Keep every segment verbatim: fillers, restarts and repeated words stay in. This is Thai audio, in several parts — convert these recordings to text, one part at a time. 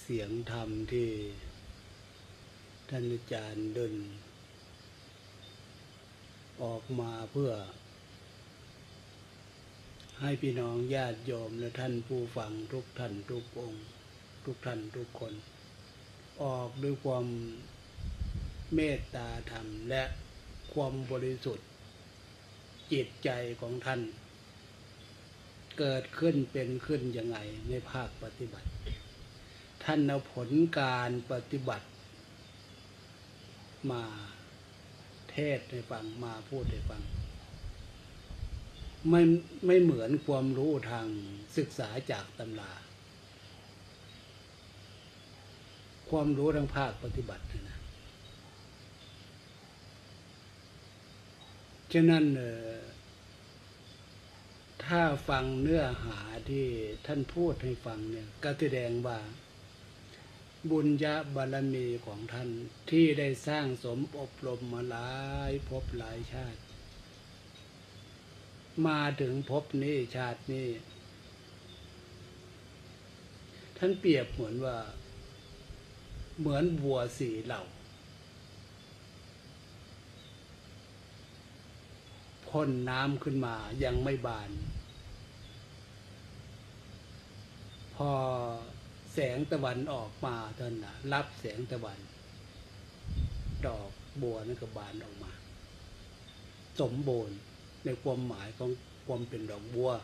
เสียงธรรมที่ท่านอาจารย์เดินออกมาเพื่อให้พี่น้องญาติโยมและท่านผู้ฟังทุกท่านทุกองค์ทุกท่านทุกคนออกด้วยความเมตตาธรรมและความบริสุทธิ์จิตใจของท่านเกิดขึ้นเป็นขึ้นยังไงในภาคปฏิบัติท่านเอาผลการปฏิบัติมาเทศให้ฟังมาพูดให้ฟังไม่ไม่เหมือนความรู้ทางศึกษาจากตำราความรู้ทางภาคปฏิบัตินะฉะนั้นถ้าฟังเนื้อหาที่ท่านพูดให้ฟังเนี่ยก็แสดงว่าบุญญาบารมีของท่านที่ได้สร้างสมอบรมมาหลายภพหลายชาติมาถึงภพนี้ชาตินี้ท่านเปรียบเหมือนว่าเหมือนบัวสี่เหล่าพ่นน้ำขึ้นมายังไม่บานพอแสงตะวันออกมาท่านนะรับแสงตะวันดอกบัวนั่นก็บานออกมาสมบูรณ์ในความหมายของความเป็นดอกบัว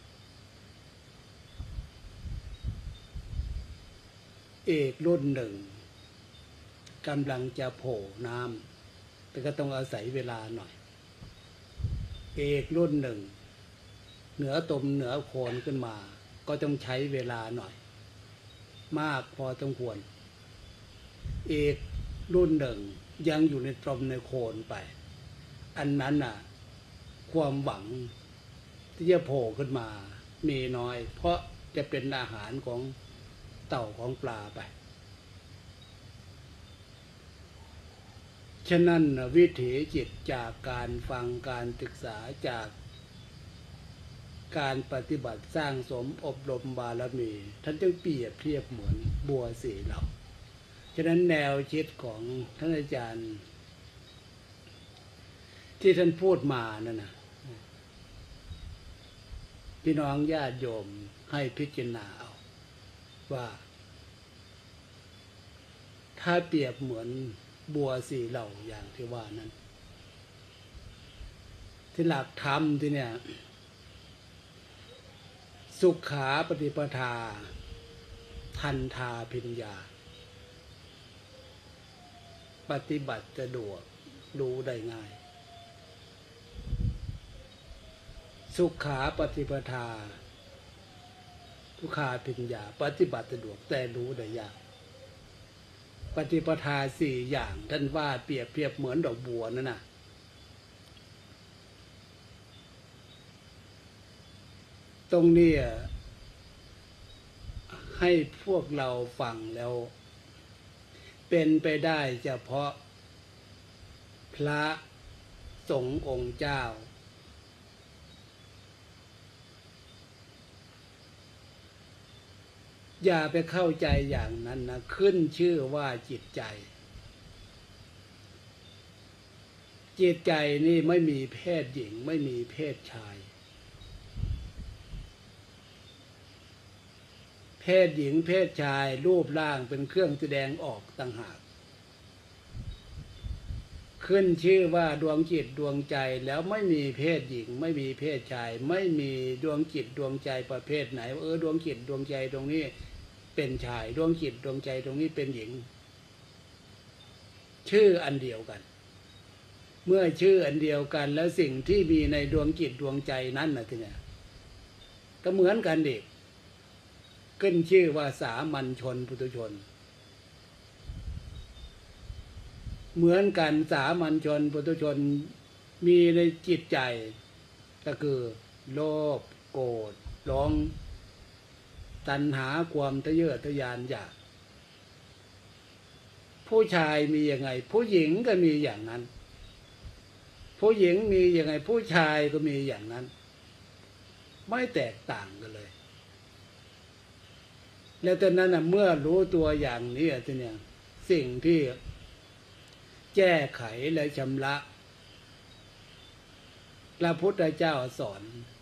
เอกรุ่นหนึ่งกำลังจะโผล่น้ำแต่ก็ต้องอาศัยเวลาหน่อยเอกรุ่นหนึ่งเหนือตมเหนือโคนขึ้นมาก็ต้องใช้เวลาหน่อยมากพอต้องควรเอกรุ่นหนึ่งยังอยู่ในตมในโคนไปอันนั้นน่ะความหวังที่จะโผล่ขึ้นมามีน้อยเพราะจะเป็นอาหารของเต่าของปลาไปฉะนั้นวิถีจิตจากการฟังการศึกษาจากการปฏิบัติสร้างสมอบรมบารมีท่านจึงเปรียบเทียบเหมือนบัวสี่เหล่าฉะนั้นแนวคิดของท่านอาจารย์ที่ท่านพูดมานั่นนะพี่น้องญาติโยมให้พิจารณาเอาว่าถ้าเปรียบเหมือนบัวสี่เหล่าอย่างที่ว่านั้นที่หลักธรรมที่เนี่ยสุขาปฏิปทาทันทาพิญญาปฏิบัติสะดวกรู้ได้ง่ายสุขาปฏิปทาทุกขาพิญญาปฏิบัติสะดวกแต่รู้ได้ยากปฏิปทาสี่อย่างท่านว่าเปรียบเทียบเหมือนดอกบัวนั่นน่ะตรงนี้ให้พวกเราฟังแล้วเป็นไปได้เฉพาะพระสงฆ์องค์เจ้าอย่าไปเข้าใจอย่างนั้นนะขึ้นชื่อว่าจิตใจจิตใจนี่ไม่มีเพศหญิงไม่มีเพศชายเพศหญิงเพศชายรูปร่างเป็นเครื่องแสดงออกต่างหากขึ้นชื่อว่าดวงจิตดวงใจแล้วไม่มีเพศหญิงไม่มีเพศชายไม่มีดวงจิตดวงใจประเภทไหนเออดวงจิตดวงใจตรงนี้เป็นชายดวงจิตดวงใจตรงนี้เป็นหญิงชื่ออันเดียวกันเมื่อชื่ออันเดียวกันแล้วสิ่งที่มีในดวงจิตดวงใจนั้นนะทีนี้ก็เหมือนกันเด็กขึ้นชื่อว่าสามัญชนปุถุชนเหมือนกันสามัญชนปุถุชนมีในจิตใจก็คือโลภโกรธหลงตัณหาความทะเยอทะยานอยากผู้ชายมียังไงผู้หญิงก็มีอย่างนั้นผู้หญิงมียังไงผู้ชายก็มีอย่างนั้นไม่แตกต่างกันเลยแล้วตอนนั้นนะเมื่อรู้ตัวอย่างนี้ทีเนี้ยสิ่งที่แก้ไขและชำระพระพุทธเจ้าสอน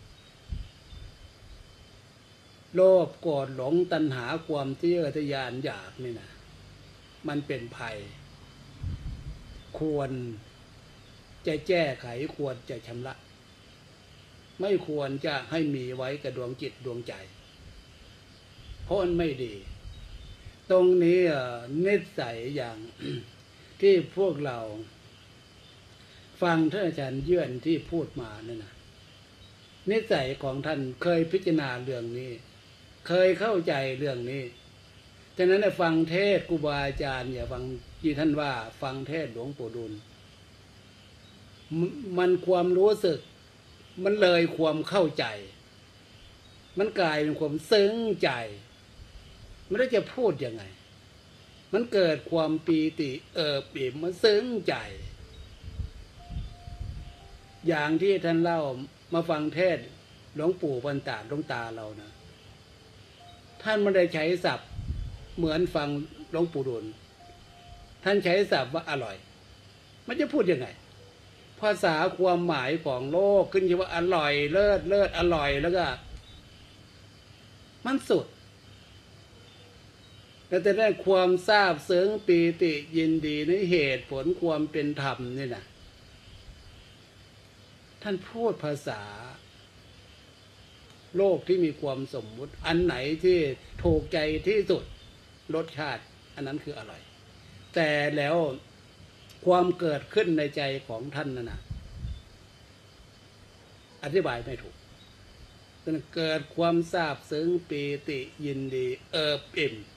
โลภโกรธหลงตัณหาความทะเยอทะยานอยากนี่นะมันเป็นภัยควรจะแก้ไขควรจะชำระไม่ควรจะให้มีไว้กับดวงจิตดวงใจเพราะมันไม่ดีตรงนี้นิสัยอย่าง ที่พวกเราฟังท่านอาจารย์เยื่อนที่พูดมานั่นนะนิสัยของท่านเคยพิจารณาเรื่องนี้เคยเข้าใจเรื่องนี้ฉะนั้นฟังเทศครูบาอาจารย์อย่าฟังที่ท่านว่าฟังเทศหลวงปู่ดูลมันความรู้สึกมันเลยความเข้าใจมันกลายเป็นความซึ้งใจไม่ได้จะพูดยังไงมันเกิดความปีติเอิบอิ่มมันซึ้งใจอย่างที่ท่านเล่ามาฟังเทศหลวงปู่ปัญตาหลวงตาเรานะท่านไม่ได้ใช้ศัพท์เหมือนฟังหลวงปู่ดูลท่านใช้ศัพท์ว่าอร่อยมันจะพูดยังไงภาษาความหมายของโลกขึ้นชื่อว่าอร่อยเลิศเลิศอร่อยแล้วก็มันสุดแล้วแต่ได้ความทราบซึ้งปีติยินดีในเหตุผลความเป็นธรรมนี่นะท่านพูดภาษาโลกที่มีความสมมุติอันไหนที่ถูกใจที่สุดรสชาติอันนั้นคืออร่อยแต่แล้วความเกิดขึ้นในใจของท่านนั่นนะอธิบายไม่ถูกเกิดความซาบซึ้งปีติยินดีเอิบอิ่ม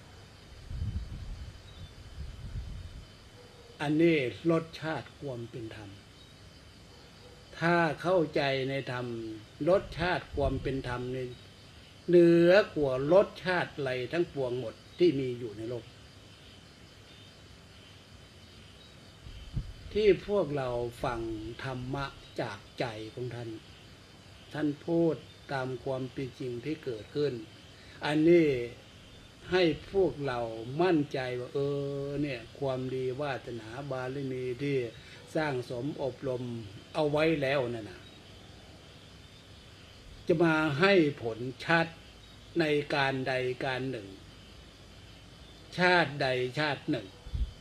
อันนี้รสชาติความเป็นธรรมถ้าเข้าใจในธรรมรสชาติความเป็นธรรมนี่เหนือกว่ารสชาติอะไรทั้งปวงหมดที่มีอยู่ในโลกที่พวกเราฟังธรรมะจากใจของท่านท่านพูดตามความเป็นจริงที่เกิดขึ้นอันนี้ให้พวกเรามั่นใจว่าเออเนี่ยความดีวาสนาบารมีที่สร้างสมอบรมเอาไว้แล้วนั่นนะจะมาให้ผลชัดในการใดการหนึ่งชาติใดชาติหนึ่ง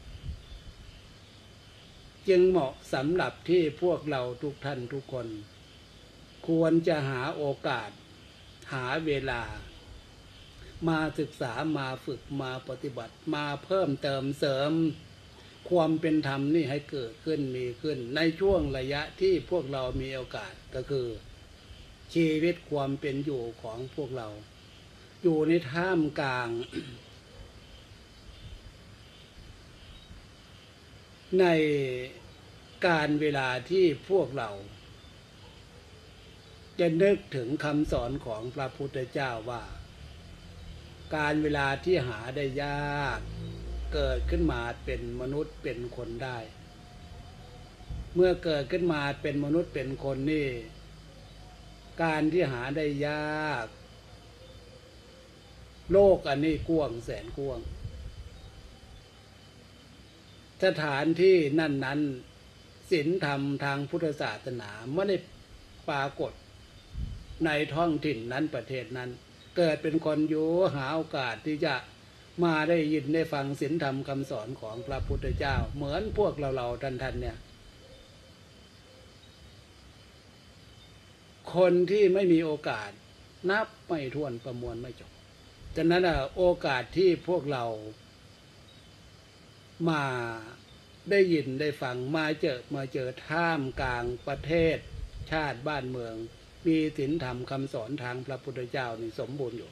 จึงเหมาะสำหรับที่พวกเราทุกท่านทุกคนควรจะหาโอกาสหาเวลามาศึกษามาฝึกมาปฏิบัติมาเพิ่มเติมเสริมความเป็นธรรมนี่ให้เกิดขึ้นมีขึ้นในช่วงระยะที่พวกเรามีโอกาสก็คือชีวิตความเป็นอยู่ของพวกเราอยู่ในท่ามกลาง ในการเวลาที่พวกเราจะนึกถึงคำสอนของพระพุทธเจ้าว่าการเวลาที่หาได้ยากเกิดขึ้นมาเป็นมนุษย์เป็นคนได้เมื่อเกิดขึ้นมาเป็นมนุษย์เป็นคนนี่การที่หาได้ยากโลกอันนี้กว้างแสนกว้างสถานที่นั่นนั้นศีลธรรมทางพุทธศาสนาไม่ได้ปรากฏในท้องถิ่นนั้นประเทศนั้นเกิดเป็นคนอยู่หาโอกาสที่จะมาได้ยินได้ฟังศีลธรรมคำสอนของพระพุทธเจ้าเหมือนพวกเราเราท่านท่านเนี่ยคนที่ไม่มีโอกาสนับไม่ถ้วนประมวลไม่จบฉะนั้นโอกาสที่พวกเรามาได้ยินได้ฟังมาเจอมาเจอท่ามกลางประเทศชาติบ้านเมืองมีศีลธรรมคำสอนทางพระพุทธเจ้านี่สมบูรณ์อยู่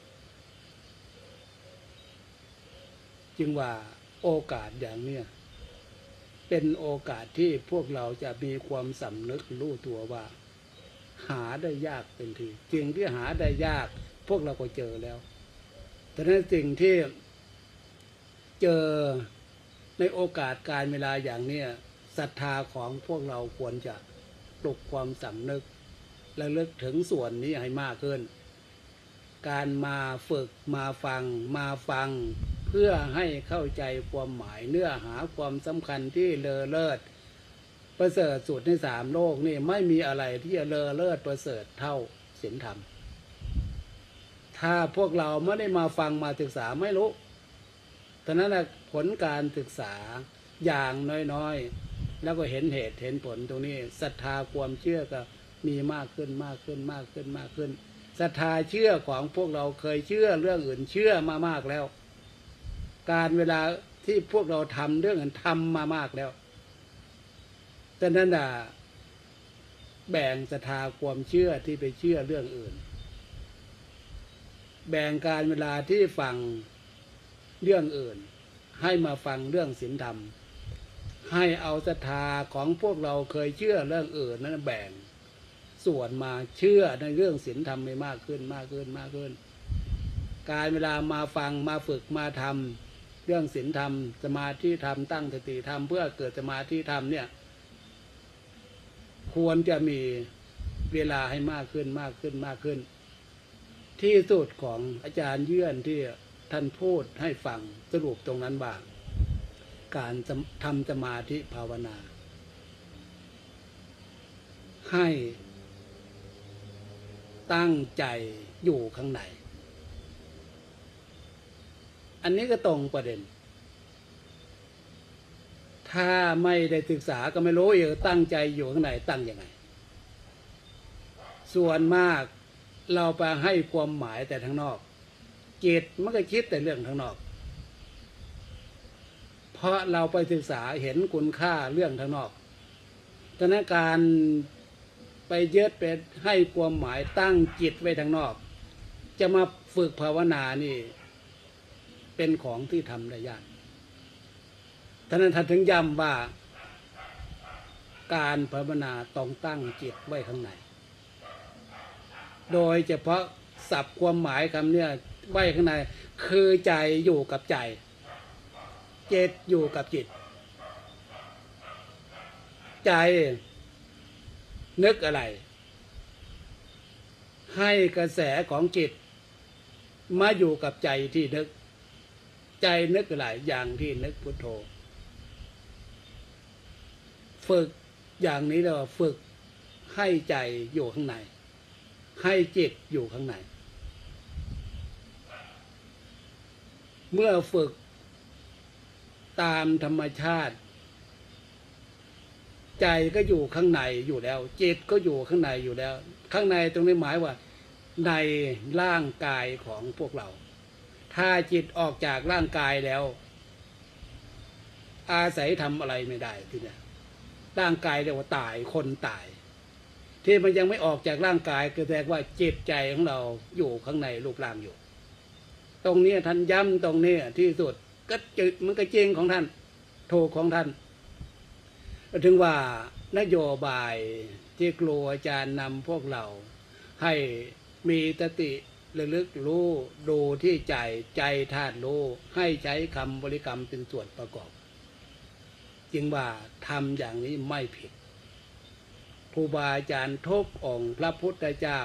จึงว่าโอกาสอย่างเนี้ยเป็นโอกาสที่พวกเราจะมีความสำนึกรู้ตัวว่าหาได้ยากเป็นทีจริงที่หาได้ยากพวกเราก็เจอแล้วแต่นั้นสิ่งที่เจอในโอกาสการเวลาอย่างเนี้ยศรัทธาของพวกเราควรจะปลุกความสำนึกและเลิกถึงส่วนนี้ให้มากขึ้นการมาฝึกมาฟังมาฟังเพื่อให้เข้าใจความหมายเนื้อหาความสำคัญที่เลอเลิศประเสริฐสุดในสามโลกนี่ไม่มีอะไรที่จะเลอเลิศประเสริฐเท่าศีลธรรมถ้าพวกเราไม่ได้มาฟังมาศึกษาไม่รู้ฉะนั้นผลการศึกษาอย่างน้อยๆแล้วก็เห็นเหตุเห็นผลตรงนี้ศรัทธาความเชื่อก็มีมากขึ้นมากขึ้นมากขึ้นมากขึ้นศรัทธาเชื่อของพวกเราเคยเชื่อเรื่องอื่นเชื่อมามากแล้วการเวลาที่พวกเราทำเรื่องอื่นทำมามากแล้วฉะนั้นน่ะแบ่งศรัทธาความเชื่อที่ไปเชื่อเรื่องอื่นแบ่งการเวลาที่ฟังเรื่องอื่นให้มาฟังเรื่องศีลธรรมให้เอาศรัทธาของพวกเราเคยเชื่อเรื่องอื่นนั้นแบ่งส่วนมาเชื่อในเรื่องศีลธรรมไม่มากขึ้นมากขึ้นมากขึ้นการเวลามาฟังมาฝึกมาทำเรื่องศีลธรรมสมาธิธรรมตั้งสติธรรมเพื่อเกิดสมาธิธรรมเนี่ยควรจะมีเวลาให้มากขึ้นมากขึ้นมากขึ้นที่สุดของอาจารย์เยื่อนที่ท่านพูดให้ฟังสรุปตรงนั้นว่าการทำสมาธิภาวนาให้ตั้งใจอยู่ข้างในอันนี้ก็ตรงประเด็นถ้าไม่ได้ศึกษาก็ไม่รู้อยู่ตั้งใจอยู่ข้างในตั้งยังไงส่วนมากเราไปให้ความหมายแต่ทางนอกจิตมันก็คิดแต่เรื่องทางนอกเพราะเราไปศึกษาเห็นคุณค่าเรื่องทางนอกฉะนั้นการไปยึดไปให้ความหมายตั้งจิตไว้ทางนอกจะมาฝึกภาวนานี่เป็นของที่ทำได้ยากฉะนั้นท่านถึงย้ำว่าการภาวนาต้องตั้งจิตไว้ข้างในโดยเฉพาะศัพท์ความหมายคำเนี้ยไว้ข้างในคือใจอยู่กับใจจิตอยู่กับจิตใจนึกอะไรให้กระแสของจิตมาอยู่กับใจที่นึกใจนึกอะไรอย่างที่นึกพุทโธฝึกอย่างนี้เราฝึกให้ใจอยู่ข้างในให้จิตอยู่ข้างในเมื่อฝึกตามธรรมชาติใจก็อยู่ข้างในอยู่แล้วจิตก็อยู่ข้างในอยู่แล้วข้างในตรงนี้หมายว่าในร่างกายของพวกเราถ้าจิตออกจากร่างกายแล้วอาศัยทำอะไรไม่ได้ทีนี้ร่างกายเรียกว่าตายคนตายที่มันยังไม่ออกจากร่างกายก็แสดงว่าจิตใจของเราอยู่ข้างในรูปร่างอยู่ตรงนี้ท่านย้ำตรงนี้ที่สุดก็จึงมันก็จริงของท่านถูกของท่านถึงว่านโยบายที่ครูอาจารย์นำพวกเราให้มีสติระลึกรู้ดูที่ใจใจธาตุรู้ให้ใช้คำบริกรรมเป็นส่วนประกอบจึงว่าทำอย่างนี้ไม่ผิดครูบาอาจารย์ทุกองค์พระพุทธเจ้า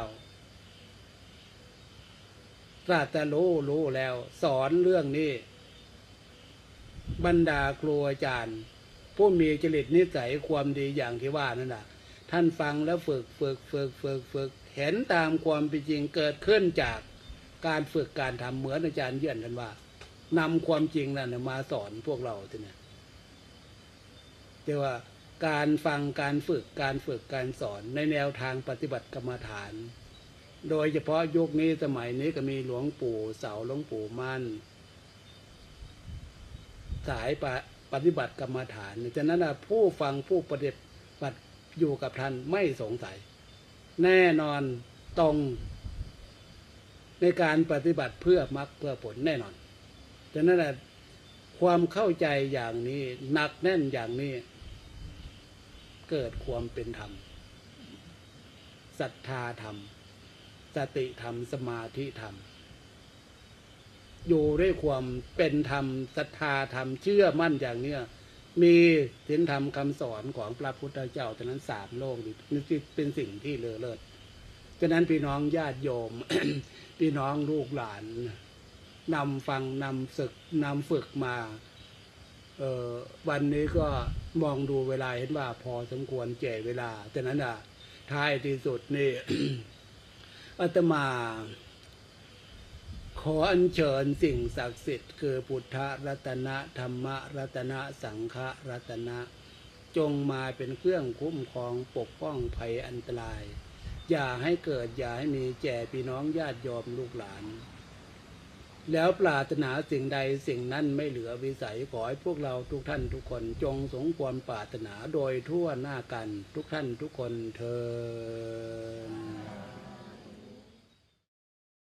ตรัสรู้รู้แล้วสอนเรื่องนี้บรรดาครูอาจารย์ผู้มีจริตนิสัยความดีอย่างที่ว่านั่นแหละท่านฟังแล้วฝึกฝึกฝึกฝึกฝึกเห็นตามความเป็นจริงเกิดขึ้นจากการฝึกการทำเหมือนอาจารย์เยื่อนกันว่านำความจริงนั่นมาสอนพวกเราทีนี้แต่ว่าการฟังการฝึกการฝึกการสอนในแนวทางปฏิบัติกรรมฐานโดยเฉพาะยุคนี้สมัยนี้ก็มีหลวงปู่เสาหลวงปู่มั่นสายปฏิบัติกรรมฐานฉะนั้นผู้ฟังผู้ปฏิบัติอยู่กับท่านไม่สงสัยแน่นอนตรงในการปฏิบัติเพื่อมรรคเพื่อผลแน่นอนฉะนั้นความเข้าใจอย่างนี้หนักแน่นอย่างนี้เกิดความเป็นธรรมศรัทธาธรรมสติธรรมสมาธิธรรมอยู่ด้วยความเป็นธรรมศรัทธาธรรมเชื่อมั่นอย่างเนี้ยมีศีลธรรมคำสอนของพระพุทธเจ้าฉะนั้นสามโลกนี่เป็นสิ่งที่เลอเลิศฉะนั้นพี่น้องญาติโยม พี่น้องลูกหลานนำฟังนำศึกนำฝึกมาเอ่อวันนี้ก็มองดูเวลาเห็นว่าพอสมควรแก่เวลาฉะนั้นอ่ะท้ายที่สุดนี่ อาตมา ขออัญเชิญสิ่งศักดิ์สิทธิ์คือพุทธรัตนะธรรมรัตนะสังฆรัตนะจงมาเป็นเครื่องคุ้มครองปกป้องภัยอันตรายอย่าให้เกิดอย่าให้มีแก่พี่น้องญาติโยมลูกหลานแล้วปรารถนาสิ่งใดสิ่งนั้นไม่เหลือวิสัยขอให้พวกเราทุกท่านทุกคนจงสมความปรารถนาโดยทั่วหน้ากันทุกท่านทุกคนเทอญ